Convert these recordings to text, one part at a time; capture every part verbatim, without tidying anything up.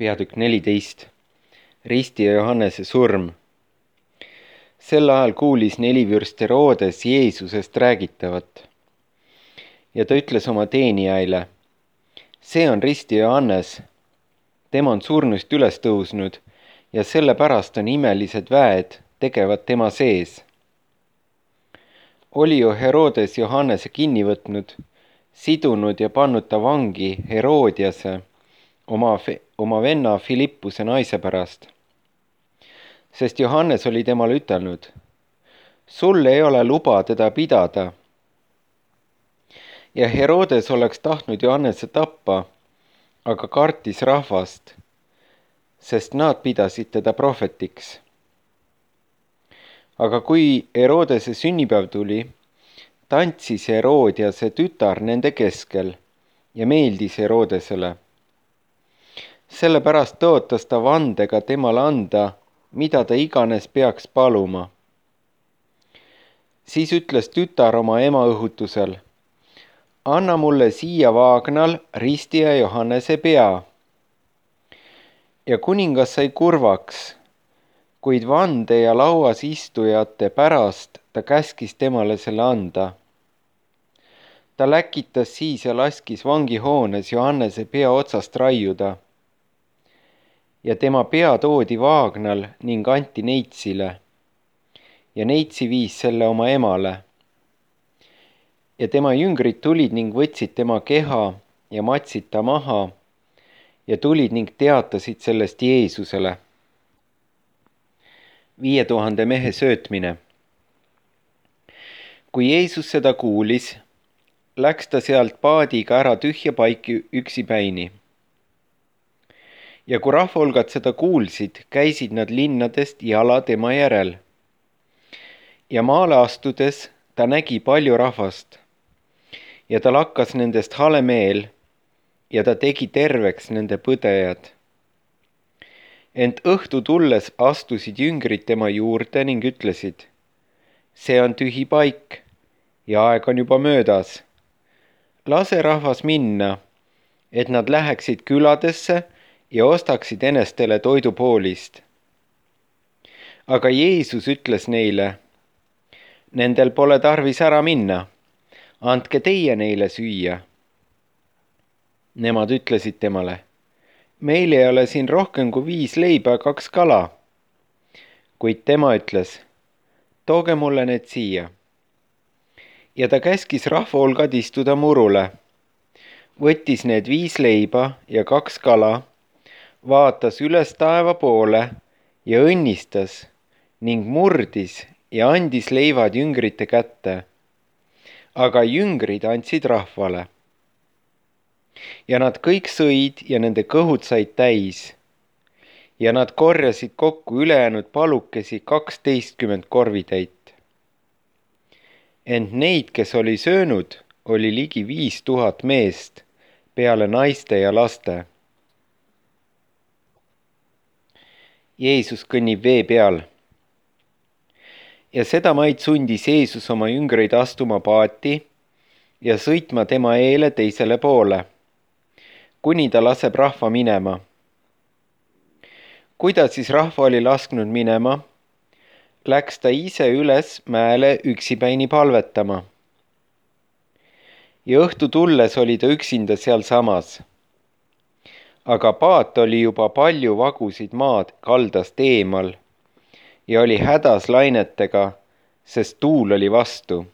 peatükk neliteist. Risti ja Johannese surm. Sel ajal kuulis nelivürst Herodes Jeesusest räägitavat. Ja ta ütles oma teenijaile, see on Risti Johannes. Tema on surnust üles tõusnud ja sellepärast on imelised väed tegevad tema sees. Oli ju Herodes Johannese kinni võtnud, sidunud ja pannud ta vangi Herodiase, oma, oma venna Filippuse naise pärast. Sest Johannes oli temale ütelnud, sul ei ole luba teda pidada. Ja Herodes oleks tahtnud Johannese tappa, aga kartis rahvast, sest nad pidasid teda prohvetiks. Aga kui Herodese sünnipäev tuli, tantsis Herodiase tütar nende keskel ja meeldis Herodesele. Sellepärast tõotas ta vandega temale anda, mida ta iganes peaks paluma. Siis ütles tütar oma ema õhutusel, anna mulle siia vaagnal Risti ja Johannese pea. Ja kuningas sai kurvaks, kuid vande ja lauas istujate pärast ta käskis temale selle anda. Ta läkitas siis ja laskis vangihoones Johannese pea otsast raiuda. Ja tema pea toodi vaagnal ning anti neitsile. Ja neitsi viis selle oma emale. Ja tema jüngrid tulid ning võtsid tema keha ja matsid ta maha ja tulid ning teatasid sellest Jeesusele. Viie tuhande mehe söötmine. Kui Jeesus seda kuulis, läks ta sealt paadiga ära tühja paiki üksipäini. Ja kui rahvahulgad seda kuulsid, käisid nad linnadest jala tema järel. Ja maale astudes ta nägi palju rahvast. Ja ta lakkas nendest hale meel ja ta tegi terveks nende põdejad. Ent õhtu tulles astusid jüngrid tema juurde ning ütlesid, see on tühi paik ja aeg on juba möödas. Lase rahvas minna, et nad läheksid küladesse ja ostaksid enestele toidupoolist. Aga Jeesus ütles neile, nendel pole tarvis ära minna, andke teie neile süüa. Nemad ütlesid temale, meil ei ole siin rohkem kui viis leiba ja kaks kala. Kuid tema ütles, tooge mulle need siia. Ja ta käskis rahvahulgad istuda murule, võttis need viis leiba ja kaks kala, vaatas üles taeva poole ja õnnistas ning murdis ja andis leivad jüngrite kätte. Aga jüngrid andsid rahvale. Ja nad kõik sõid ja nende kõhud said täis. Ja nad korjasid kokku ülejäänud palukesi kaksteistkümmend korvitäit. Ent neid, kes oli söönud, oli ligi viis tuhat meest, peale naiste ja laste. Jeesus kõnnib vee peal. Ja seda maid sundis Jeesus oma jüngreid astuma paati ja sõitma tema eele teisele poole, kuni ta laseb rahva minema. Kui ta siis rahva oli lasknud minema, läks ta ise üles mäele üksipäini palvetama. Ja õhtu tulles oli ta üksinda seal samas. Aga paat oli juba palju vagusid maad kaldast eemal ja oli hädas lainetega, sest tuul oli vastu.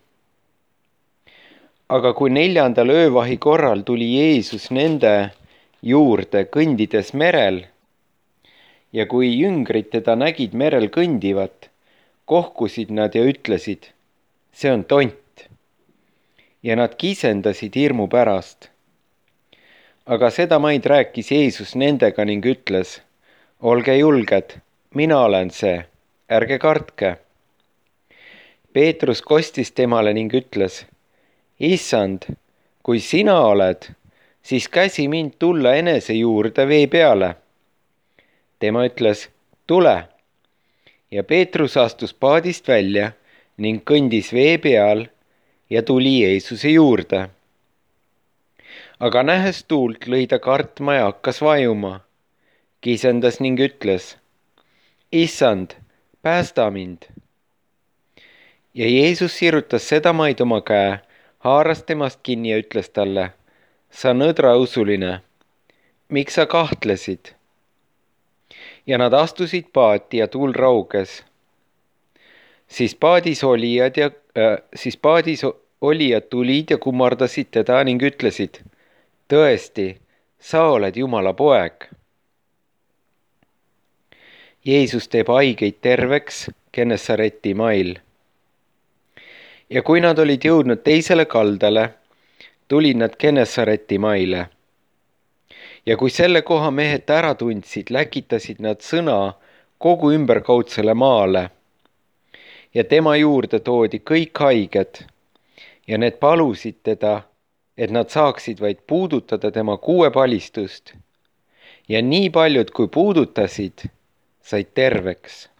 Aga kui neljandal öövahi korral tuli Jeesus nende juurde kõndides merel ja kui jüngrid teda nägid merel kõndivat, kohkusid nad ja ütlesid, see on tont. Ja nad kisendasid hirmu pärast. Aga seda maid rääkis Jeesus nendega ning ütles, olge julged, mina olen see, ärge kartke. Peetrus kostis temale ning ütles, issand, kui sina oled, siis käsi mind tulla enese juurde vee peale. Tema ütles, tule. Ja Peetrus astus paadist välja ning kõndis vee peal ja tuli Jeesuse juurde. Aga nähes tuult lõi ta kartma ja hakkas vajuma. kisendas ning ütles: Issand, päästa mind. Ja Jeesus sirutas seda maid oma käe, haaras temast kinni ja ütles talle: sa nõdrausuline, miks sa kahtlesid? Ja nad astusid paati ja tuul rauges. Siis paadis olijad ja äh, siis paadis olijad tulid ja kummardasid teda ning ütlesid: tõesti, sa oled Jumala poeg. Jeesus teeb haigeid terveks Genesareti mail. Ja kui nad olid jõudnud teisele kaldale, tulid nad Genesareti maile. Ja kui selle koha mehed ära tundsid, läkitasid nad sõna kogu ümberkaudsele maale. Ja tema juurde toodi kõik haiged ja need palusid teda, et nad saaksid vaid puudutada tema kuuepalistust. Ja nii paljud, kui puudutasid, said terveks.